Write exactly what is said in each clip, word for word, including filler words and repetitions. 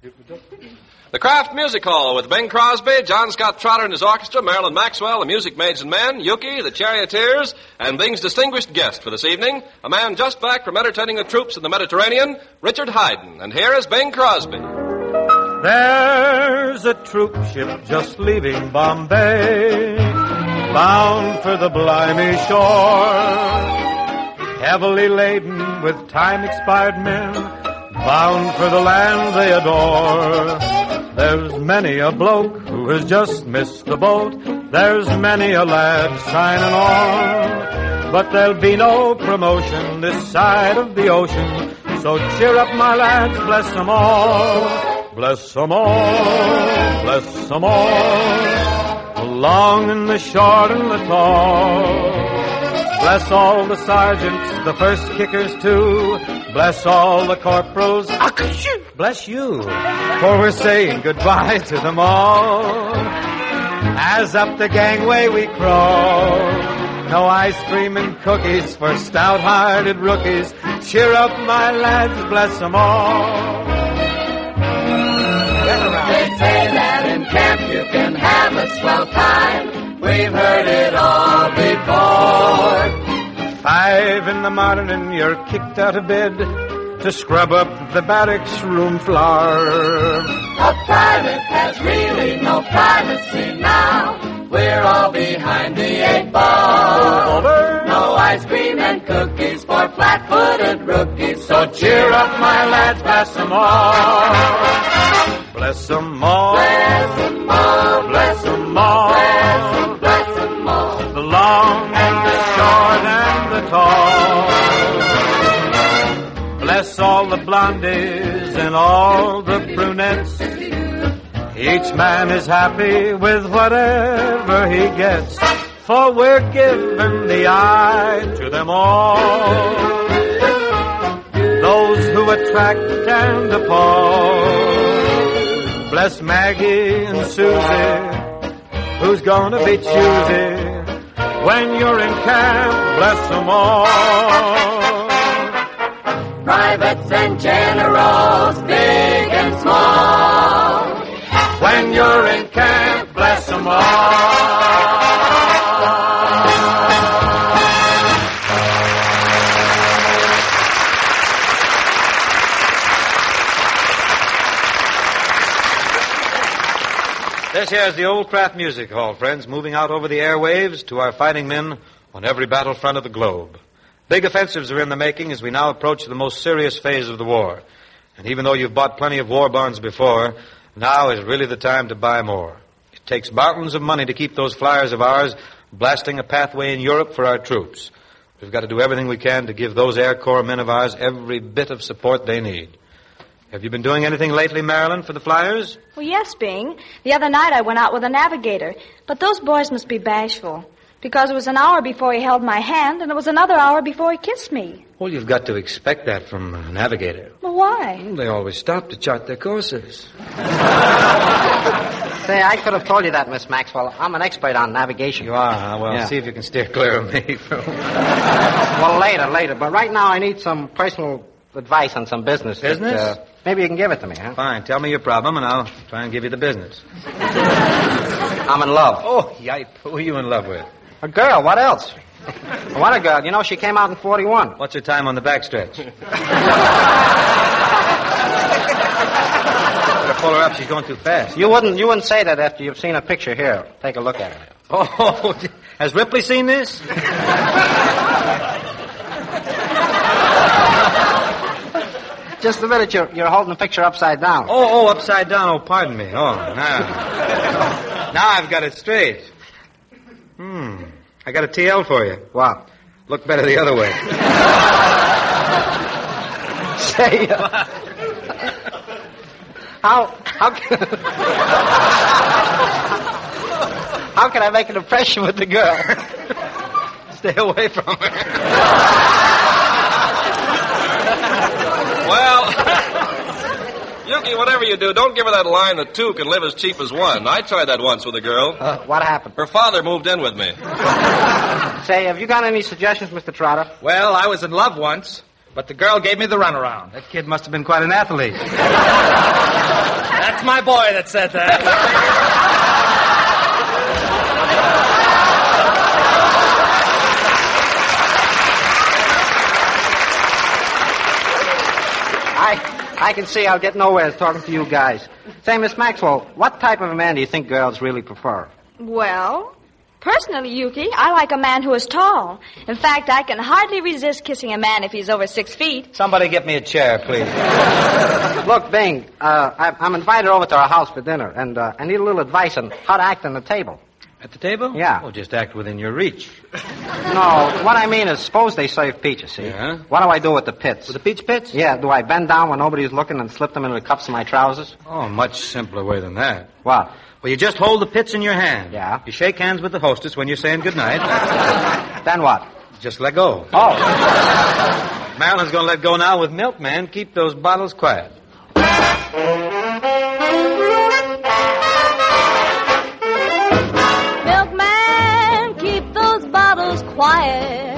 The Kraft Music Hall with Bing Crosby, John Scott Trotter and his orchestra, Marilyn Maxwell, the Music Maids and Men, Yuki, the Charioteers, and Bing's distinguished guest for this evening, a man just back from entertaining the troops in the Mediterranean, Richard Haydn. And here is Bing Crosby. There's a troop ship just leaving Bombay, bound for the Blimey shore, heavily laden with time-expired men, bound for the land they adore. There's many a bloke who has just missed the boat. There's many a lad shining on. But there'll be no promotion this side of the ocean. So cheer up, my lads, bless them all. Bless them all, bless them all. The long and the short and the tall. Bless all the sergeants, the first kickers too. Bless all the corporals. Bless you, for we're saying goodbye to them all. As up the gangway we crawl. No ice cream and cookies for stout-hearted rookies. Cheer up, my lads, bless them all. They say that in camp you can have a swell time. We've heard it all before. Five in the morning, you're kicked out of bed to scrub up the barracks room floor. A private has really no privacy now. We're all behind the eight ball. No ice cream and cookies for flat-footed rookies. So cheer up, my lads, bless them all. Bless them all. Bless them all. Bless them all. Bless them, bless them all. The long and the short and the tall. Bless all the blondies and all the brunettes. Each man is happy with whatever he gets, for we're giving the eye to them all. Those who attract and appall. Bless Maggie and Susie, who's gonna be choosy when you're in camp. Bless them all. Privates and generals, big and small. When you're in camp, bless them all. This here is the old Kraft Music Hall, friends, moving out over the airwaves to our fighting men on every battlefront of the globe. Big offensives are in the making as we now approach the most serious phase of the war. And even though you've bought plenty of war bonds before, now is really the time to buy more. It takes mountains of money to keep those flyers of ours blasting a pathway in Europe for our troops. We've got to do everything we can to give those Air Corps men of ours every bit of support they need. Have you been doing anything lately, Marilyn, for the flyers? Well, yes, Bing. The other night I went out with a navigator. But those boys must be bashful. Because it was an hour before he held my hand, and it was another hour before he kissed me. Well, you've got to expect that from a navigator. Well, why? Well, they always stop to chart their courses. Say, I could have told you that, Miss Maxwell. I'm an expert on navigation. You are, huh? Well, Yeah. see if you can steer clear of me. Well, later, later. But right now I need some personal advice on some business. that, Business? uh, maybe you can give it to me, huh? Fine, tell me your problem, and I'll try and give you the business. I'm in love. Oh, yipe. Who are you in love with? A girl, what else? What a girl. You know, she came out in forty-one. What's her time on the backstretch? Better pull her up. She's going too fast. You wouldn't you wouldn't say that after you've seen a picture here. Take a look at her. Oh, has Ripley seen this? Just a minute, you're, you're holding the picture upside down. Oh, oh, upside down. Oh, pardon me. Oh, now. Now I've got it straight. Hmm. I got a T L for you. What? Look better the other way. Say, uh, how, how can, how can I make an impression with the girl? Stay away from her. Well, Yuki, whatever you do, don't give her that line that two can live as cheap as one. I tried that once with a girl. Uh, what happened? Her father moved in with me. Say, have you got any suggestions, Mister Trotter? Well, I was in love once, but the girl gave me the runaround. That kid must have been quite an athlete. That's my boy that said that. I, I can see I'll get nowhere talking to you guys. Say, Miss Maxwell, what type of a man do you think girls really prefer? Well, personally, Yuki, I like a man who is tall. In fact, I can hardly resist kissing a man if he's over six feet. Somebody get me a chair, please. Look, Bing, uh, I, I'm invited over to our house for dinner, and uh, I need a little advice on how to act on the table. At the table? Yeah. Well, just act within your reach. No, what I mean is, suppose they serve peaches, see? Yeah? What do I do with the pits? With the peach pits? Yeah, do I bend down when nobody's looking and slip them into the cuffs of my trousers? Oh, much simpler way than that. What? Well, you just hold the pits in your hand. Yeah. You shake hands with the hostess when you're saying goodnight. Then what? Just let go. Oh. Marilyn's going to let go now with Milkman. Keep those bottles quiet. Milkman, keep those bottles quiet.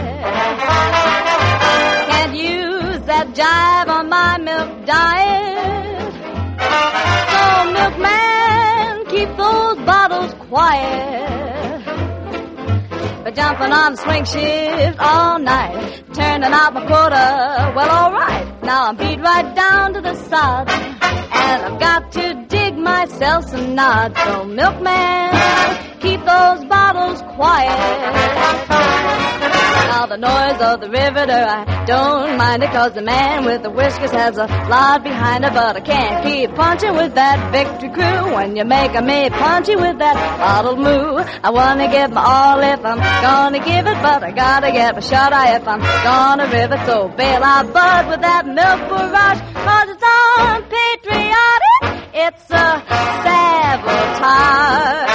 Can't use that jive on my milk diet. So, Milkman, keep those bottles quiet. But jumping on the swing shift all night, turning out my quota, well, all right. Now I'm beat right down to the sod, and I've got to dig myself some nods. So, Milkman, keep those bottles quiet. Now the noise of the riveter, I don't mind it, 'cause the man with the whiskers has a lot behind it. But I can't keep punching with that victory crew when you're making me punchy with that bottle moo. I wanna give my all if I'm gonna give it, but I gotta get my shot eye if I'm gonna riv it. So bail out bud with that milk barrage, 'cause it's unpatriotic, it's a sabotage.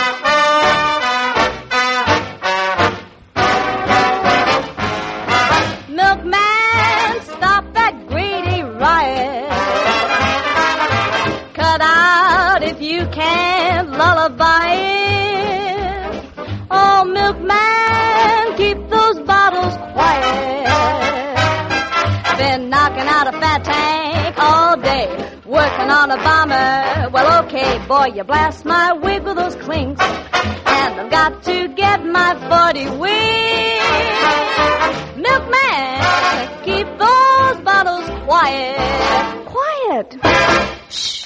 Milkman, stop that greedy riot. Cut out if you can't lullaby it. Oh, Milkman, keep those bottles quiet. Been knocking out a fat tank all day, working on a bomber. Well, okay, boy, you blast my wig with those clinks, and I've got to get my forty wings. Milkman, keep those bottles quiet. Quiet. Shh.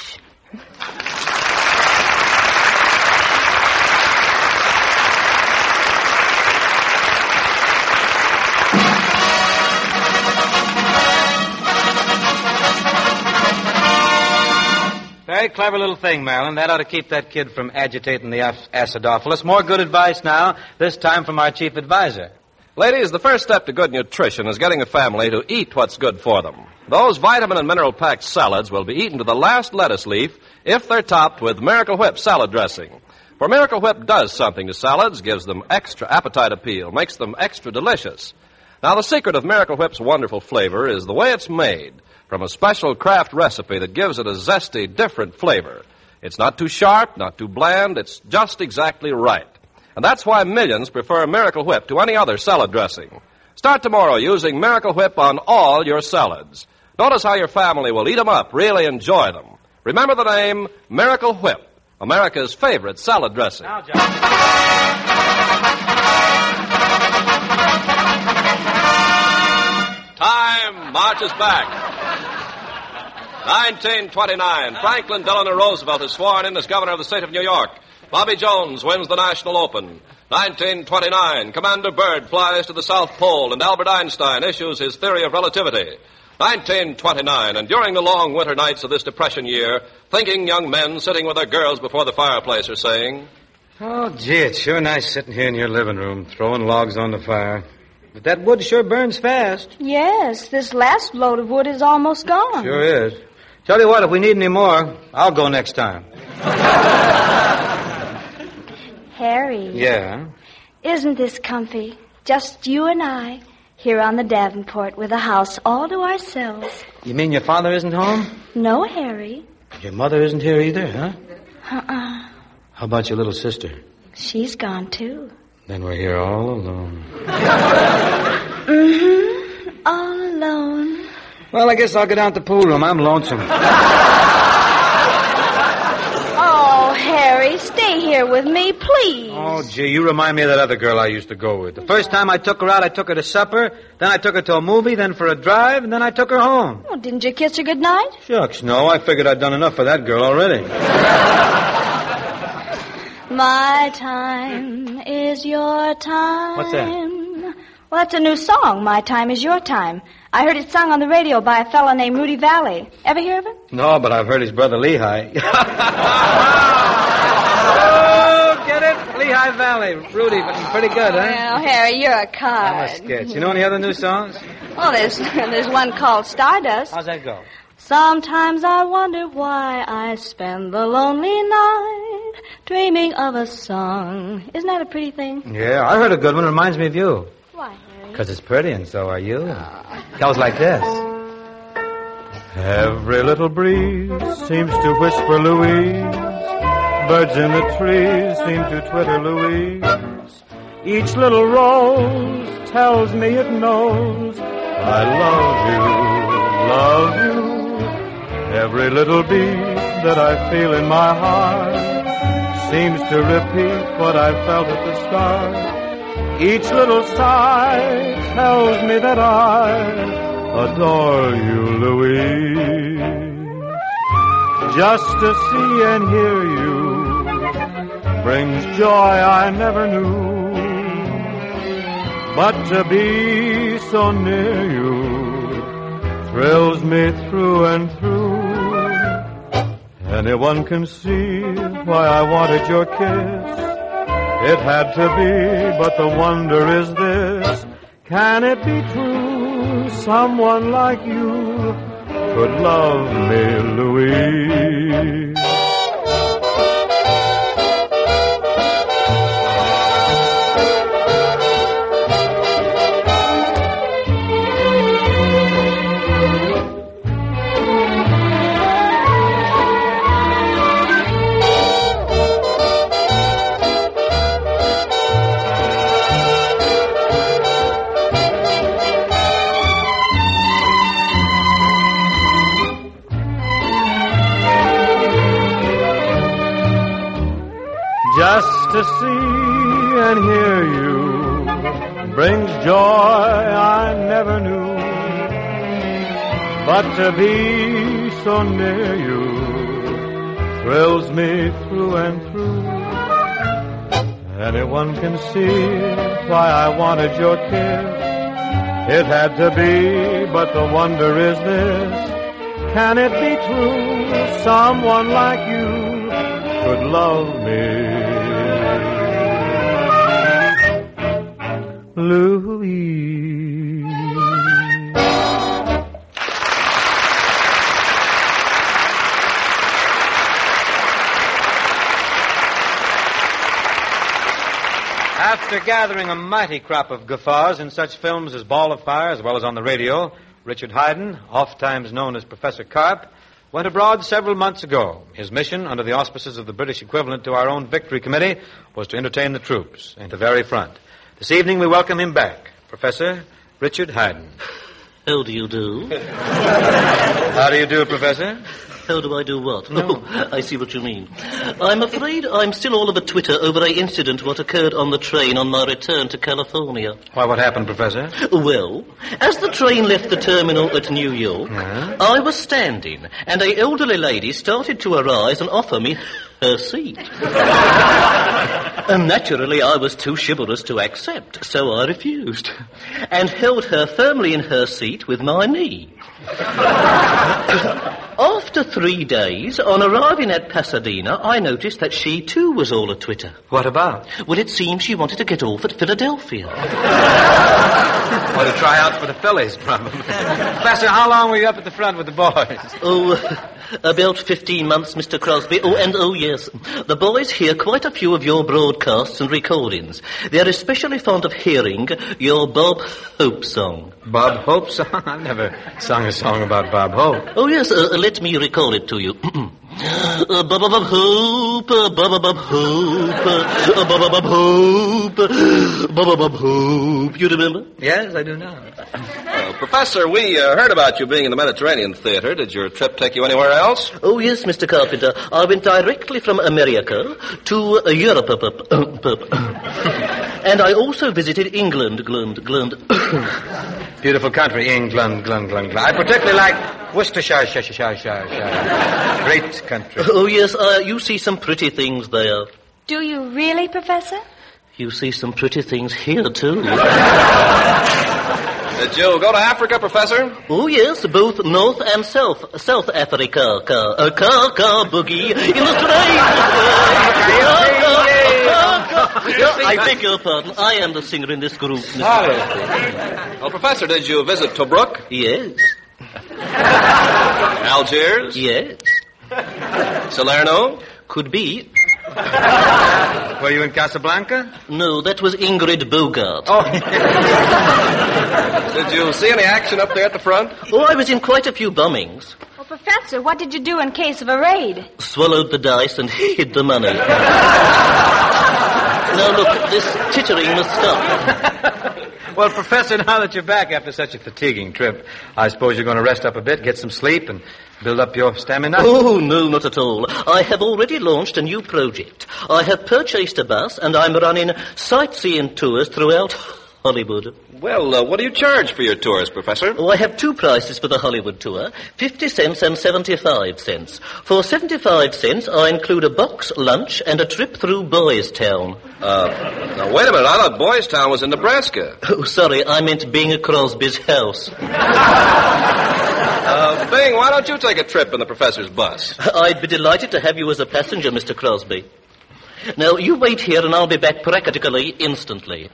Very clever little thing, Marilyn. That ought to keep that kid from agitating the acidophilus. More good advice now, this time from our chief advisor. Ladies, the first step to good nutrition is getting a family to eat what's good for them. Those vitamin and mineral-packed salads will be eaten to the last lettuce leaf if they're topped with Miracle Whip salad dressing. For Miracle Whip does something to salads, gives them extra appetite appeal, makes them extra delicious. Now, the secret of Miracle Whip's wonderful flavor is the way it's made, from a special craft recipe that gives it a zesty, different flavor. It's not too sharp, not too bland, it's just exactly right. And that's why millions prefer Miracle Whip to any other salad dressing. Start tomorrow using Miracle Whip on all your salads. Notice how your family will eat them up, really enjoy them. Remember the name Miracle Whip, America's favorite salad dressing. Now, John. Time marches back. nineteen twenty-nine, Franklin Delano Roosevelt is sworn in as governor of the state of New York. Bobby Jones wins the National Open. nineteen twenty-nine, Commander Byrd flies to the South Pole, and Albert Einstein issues his theory of relativity. nineteen twenty-nine, and during the long winter nights of this Depression year, thinking young men sitting with their girls before the fireplace are saying, Oh, gee, it's sure nice sitting here in your living room, throwing logs on the fire. But that wood sure burns fast. Yes, this last load of wood is almost gone. Sure is. Tell you what, if we need any more, I'll go next time. Harry. Yeah? Isn't this comfy? Just you and I, here on the Davenport with a house all to ourselves. You mean your father isn't home? No, Harry. Your mother isn't here either, huh? Uh-uh. How about your little sister? She's gone, too. Then we're here all alone. Mm-hmm. All alone. Well, I guess I'll go down to the pool room. I'm lonesome. here with me, please. Oh, gee, you remind me of that other girl I used to go with. The first time I took her out, I took her to supper, then I took her to a movie, then for a drive, and then I took her home. Well, didn't you kiss her goodnight? Shucks, no. I figured I'd done enough for that girl already. My time is your time. What's that? Well, that's a new song, My Time is Your Time. I heard it sung on the radio by a fellow named Rudy Valley. Ever hear of it? No, but I've heard his brother Lehigh. Oh, get it? Lehigh Valley. Rudy, pretty good, huh? Well, Harry, you're a card. I'm a sketch. You know any other new songs? Well, there's, there's one called Stardust. How's that go? Sometimes I wonder why I spend the lonely night dreaming of a song. Isn't that a pretty thing? Yeah, I heard a good one. It reminds me of you. Why, Harry? Because it's pretty, and so are you. It goes like this. Every little breeze seems to whisper Louise. Birds in the trees seem to twitter Louise. Each little rose tells me it knows I love you, love you. Every little beat that I feel in my heart seems to repeat what I felt at the start. Each little sigh tells me that I adore you, Louise. Just to see and hear you brings joy I never knew. But to be so near you thrills me through and through. Anyone can see why I wanted your kiss. It had to be, but the wonder is this. Can it be true someone like you could love me, Louise? Just to see and hear you brings joy I never knew. But to be so near you thrills me through and through. Anyone can see why I wanted your kiss. It had to be, but the wonder is this. Can it be true someone like you could love me, Louise? After gathering a mighty crop of guffaws in such films as Ball of Fire, as well as on the radio, Richard Haydn, oft-times known as Professor Karp, went abroad several months ago. His mission, under the auspices of the British equivalent to our own Victory Committee, was to entertain the troops at the very front. This evening we welcome him back, Professor Richard Haydn. How do you do? How do you do, Professor? How do I do what? No. Oh, I see what you mean. I'm afraid I'm still all over Twitter over a incident what occurred on the train on my return to California. Why, what happened, Professor? Well, as the train left the terminal at New York, Uh-huh. I was standing, and a elderly lady started to arise and offer me her seat. And naturally, I was too chivalrous to accept, so I refused, and held her firmly in her seat with my knee. After three days, on arriving at Pasadena, I noticed that she, too, was all a-twitter. What about? Well, it seems she wanted to get off at Philadelphia. Or to try out for the Phillies, probably. Professor, how long were you up at the front with the boys? Oh, about fifteen months, Mister Crosby. Oh, and oh, yes, the boys hear quite a few of your broadcasts and recordings. They're especially fond of hearing your Bob Hope song. Bob Hope song? I've never sung a song about Bob Hope. Oh, yes, uh, let me recall it to you. Uh, Bob Bob Hope, uh, Bob Bob Hope, uh, Bob Bob Hope, Bob Bob Hope. You remember? Yes, I do now. Uh, Professor, we uh, heard about you being in the Mediterranean Theater. Did your trip take you anywhere else? Oh, yes, Mister Carpenter. I went directly from America to uh, Europe. And I also visited England, England, England. Beautiful country, England, England, England. I particularly like Worcestershire, shire, shire, shire, shire. Great country. Oh, yes, uh, you see some pretty things there. Do you really, Professor? You see some pretty things here, too. Did you go to Africa, Professor? Oh, yes, both North and South. South Africa, car, uh, car, car, boogie, in the train. I beg your pardon. I am the singer in this group, Mister Well, Professor, did you visit Tobruk? Yes. Algiers? Yes. Salerno? Could be. Were you in Casablanca? No, that was Ingrid Bogart. Oh. Did you see any action up there at the front? Oh, I was in quite a few bombings. Well, Professor, what did you do in case of a raid? Swallowed the dice and hid the money. Now, look, this tittering must stop. Well, Professor, now that you're back after such a fatiguing trip, I suppose you're going to rest up a bit, get some sleep, and build up your stamina? Oh, no, not at all. I have already launched a new project. I have purchased a bus, and I'm running sightseeing tours throughout Hollywood. Well, uh, what do you charge for your tours, Professor? Oh, I have two prices for the Hollywood tour, fifty cents and seventy-five cents. For seventy-five cents, I include a box lunch and a trip through Boys Town. Uh, now, wait a minute. I thought Boys Town was in Nebraska. Oh, sorry, I meant Bing Crosby's house. Uh, Bing, why don't you take a trip in the Professor's bus? I'd be delighted to have you as a passenger, Mister Crosby. Now, you wait here and I'll be back practically instantly.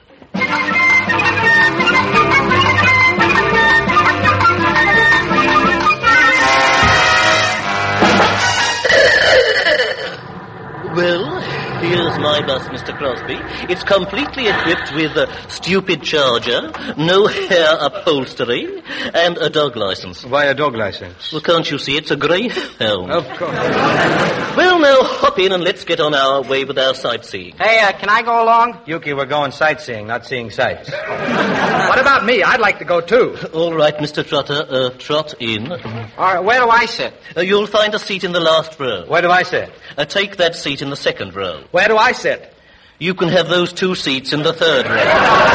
Well, here's my bus, Mister Crosby. It's completely equipped with a stupid charger, no hair upholstery, and a dog license. Why a dog license? Well, can't you see it's a greyhound? Of course. Well, now, hop in and let's get on our way with our sightseeing. Hey, uh, can I go along? Yuki, we're going sightseeing, not seeing sights. What about me? I'd like to go, too. All right, Mister Trotter, uh, trot in. All right, where do I sit? Uh, you'll find a seat in the last row. Where do I sit? Uh, take that seat in the second row. Where do I sit? You can have those two seats in the third row.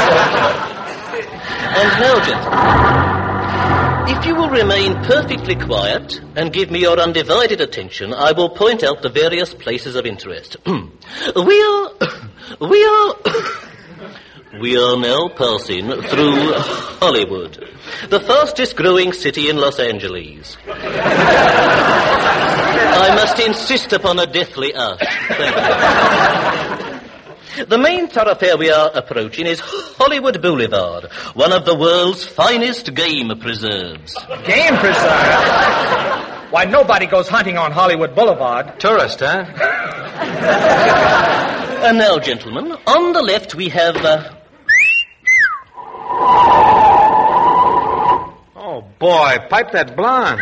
And now, gentlemen, if you will remain perfectly quiet and give me your undivided attention, I will point out the various places of interest. we are... We are... We are now passing through Hollywood, the fastest growing city in Los Angeles. I must insist upon a deathly hush. Thank you. The main thoroughfare we are approaching is Hollywood Boulevard, one of the world's finest game preserves. Game preserve? Why, nobody goes hunting on Hollywood Boulevard. Tourist, huh? And now, gentlemen, on the left we have... Uh... Oh, boy, pipe that blonde.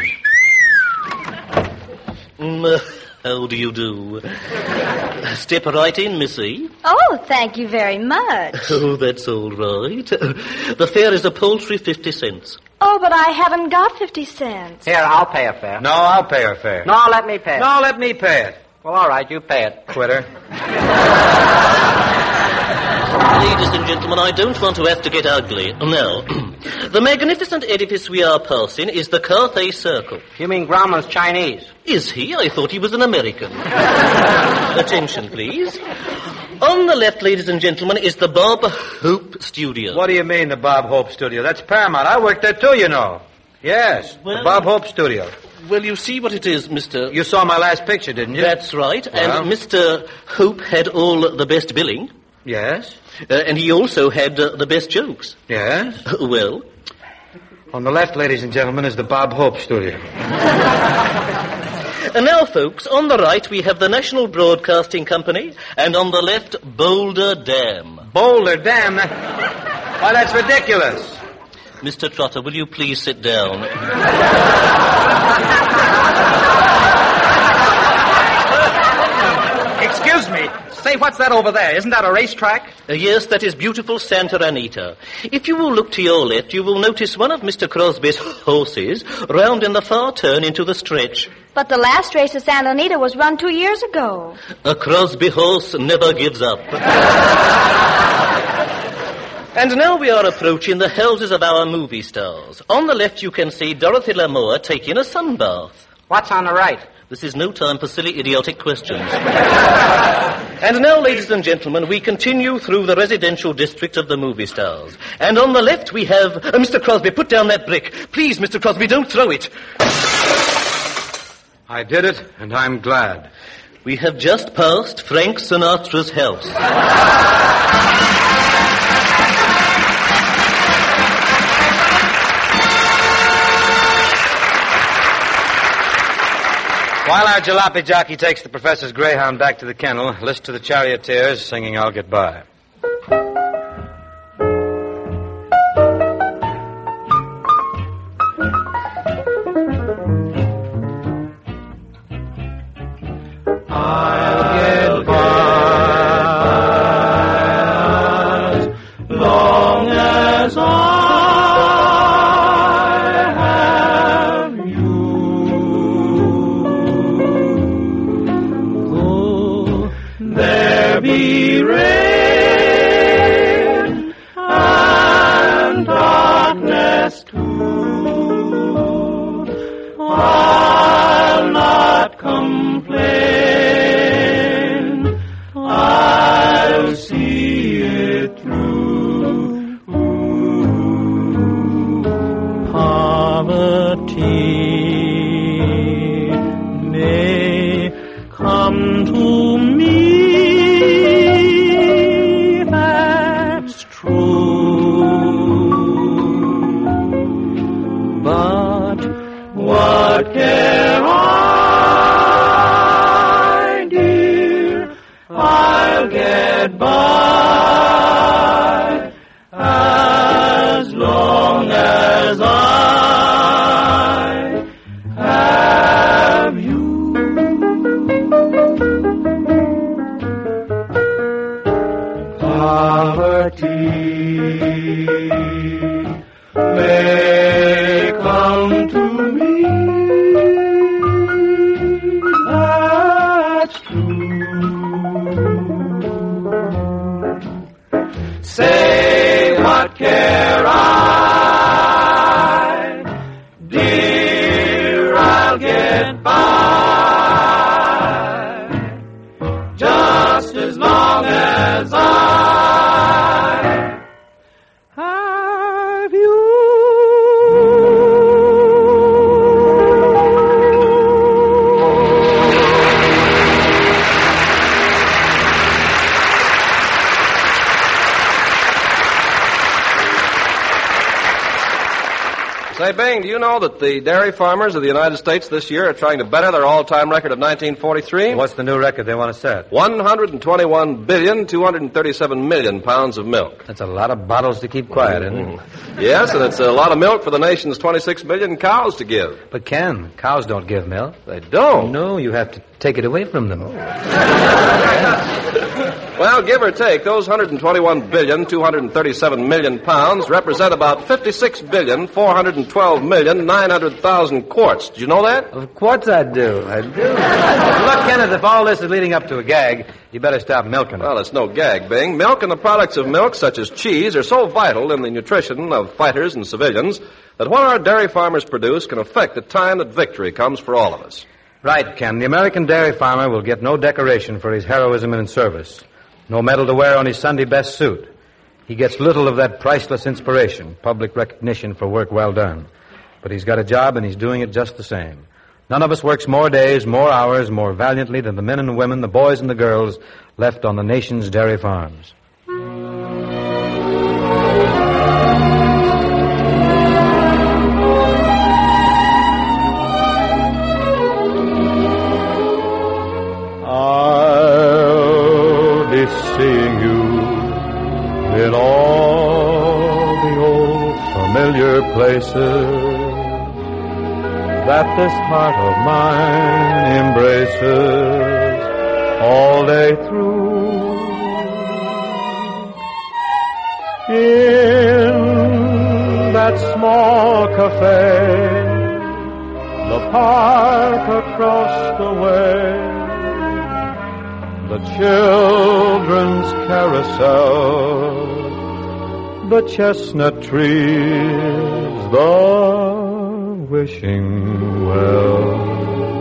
Mm, uh, how do you do? Step right in, Missy. Oh, thank you very much. Oh, that's all right. The fare is a paltry fifty cents. Oh, but I haven't got fifty cents. Here, I'll pay her fare. No, I'll pay her fare. No, let me pay it. No, let me pay it. Well, all right, you pay it. Quitter. Ladies and gentlemen, I don't want to have to get ugly. No. The magnificent edifice we are passing is the Cathay Circle. You mean Grauman's Chinese? Is he? I thought he was an American. Attention, please. On the left, ladies and gentlemen, is the Bob Hope Studio. What do you mean, the Bob Hope Studio? That's Paramount. I worked there, too, you know. Yes, Well- the Bob Hope Studio. Well, you see what it is, Mister You saw my last picture, didn't you? That's right. Well. And Mister Hope had all the best billing. Yes, Uh, and he also had uh, the best jokes. yes. Uh, well, On the left, ladies and gentlemen, is the Bob Hope Studio. and now, folks, on the right we have the National Broadcasting Company, and on the left, Boulder Dam. Boulder, damn. That... Why, that's ridiculous. Mister Trotter, will you please sit down? Excuse me. Say, what's that over there? Isn't that a racetrack? Uh, yes, that is beautiful Santa Anita. If you will look to your left, you will notice one of Mister Crosby's horses round in the far turn into the stretch. But the last race at Santa Anita was run two years ago. A Crosby horse never gives up. And now we are approaching the houses of our movie stars. On the left you can see Dorothy Lamour taking a sunbath. What's on the right? This is no time for silly, idiotic questions. And now, ladies and gentlemen, we continue through the residential district of the movie stars. And on the left we have... Uh, Mister Crosby, put down that brick. Please, Mister Crosby, don't throw it. I did it, and I'm glad. We have just passed Frank Sinatra's house. While our jalopy jockey takes the professor's greyhound back to the kennel, listen to the charioteers singing I'll Get By. I'll get by as long as I be rain and darkness too. I'll not complain. I'll see it through. Poverty may come to me. What care I, dear? I'll get by as long as I have you. Poverty may come to me. That's true. Say what care I, dear, I'll get by just as long as I have you. Say, Bing, do you know that the dairy farmers of the United States this year are trying to better their all-time record of nineteen forty-three? What's the new record they want to set? one hundred twenty-one billion, two hundred thirty-seven million pounds of milk. That's a lot of bottles to keep quiet, isn't it? Mm-hmm. Yes, and it's a lot of milk for the nation's twenty-six million cows to give. But, Ken, cows don't give milk. They don't? No, you have to take it away from them. Well, give or take, those one hundred twenty-one billion, two hundred thirty-seven million pounds represent about fifty-six billion, four hundred twelve million, nine hundred thousand quarts. Did you know that? Of course I do. I do. Look, Kenneth, if all this is leading up to a gag, you better stop milking it. Well, it's no gag, Bing. Milk and the products of milk, such as cheese, are so vital in the nutrition of fighters and civilians that what our dairy farmers produce can affect the time that victory comes for all of us. Right, Ken. The American dairy farmer will get no decoration for his heroism in service. No medal to wear on his Sunday best suit. He gets little of that priceless inspiration, public recognition for work well done. But he's got a job, and he's doing it just the same. None of us works more days, more hours, more valiantly than the men and women, the boys and the girls left on the nation's dairy farms. I'll be seeing you in all the old familiar places that this heart of mine embraces all day through. that small cafe, the park across the way, the children's carousel, the chestnut trees, the wishing well.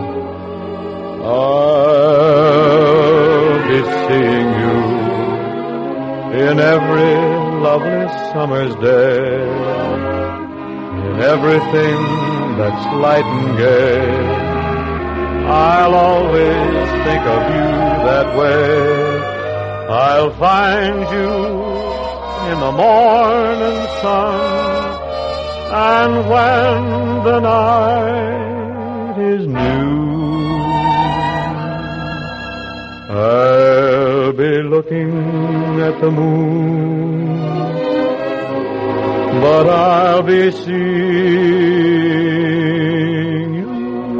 I'll be seeing you in every lovely summer's day, in everything that's light and gay. I'll always think of you that way. I'll find you in the morning sun, and when the night is new, I'll be looking at the moon, but I'll be seeing you.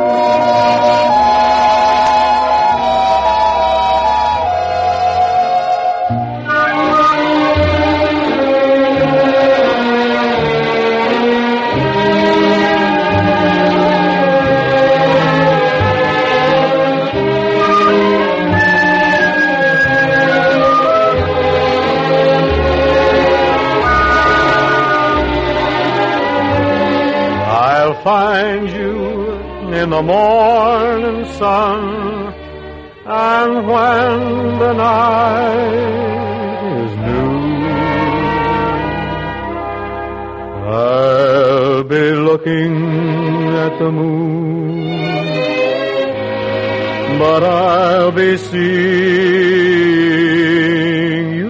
Find you in the morning sun, and when the night is new, I'll be looking at the moon, but I'll be seeing you.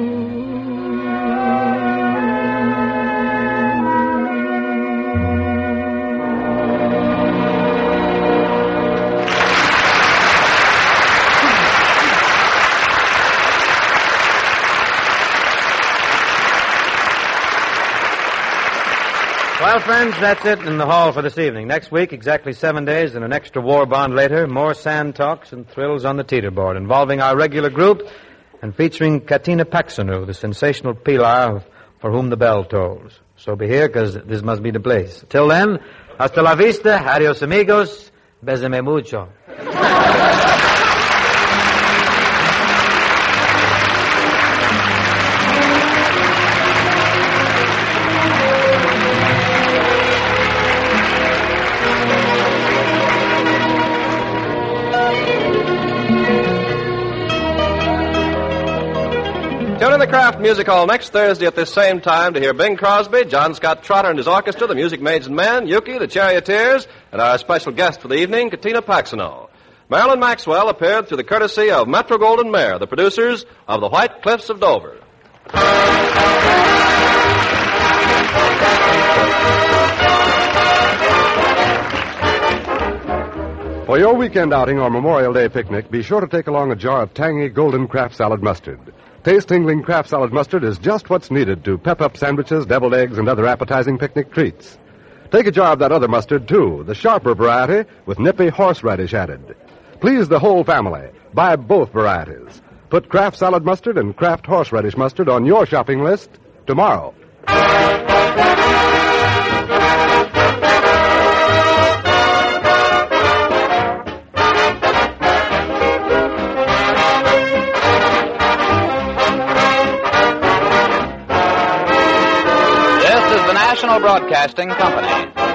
Well, friends, that's it in the hall for this evening. Next week, exactly seven days and an extra war bond later, more sand talks and thrills on the teeterboard, involving our regular group and featuring Katina Paxonu, the sensational Pilar for whom the bell tolls. So be here, because this must be the place. Till then, hasta la vista, adios amigos, besame mucho. Tune in the Kraft Music Hall next Thursday at this same time to hear Bing Crosby, John Scott Trotter and his orchestra, the Music Maids and Men, Yuki, the Charioteers, and our special guest for the evening, Katina Paxonu. Marilyn Maxwell appeared through the courtesy of Metro-Goldwyn-Mayer, the producers of The White Cliffs of Dover. For your weekend outing or Memorial Day picnic, be sure to take along a jar of tangy golden Kraft salad mustard. Taste-tingling Kraft salad mustard is just what's needed to pep up sandwiches, deviled eggs, and other appetizing picnic treats. Take a jar of that other mustard, too, the sharper variety with nippy horseradish added. Please the whole family. Buy both varieties. Put Kraft salad mustard and Kraft horseradish mustard on your shopping list tomorrow. National Broadcasting Company.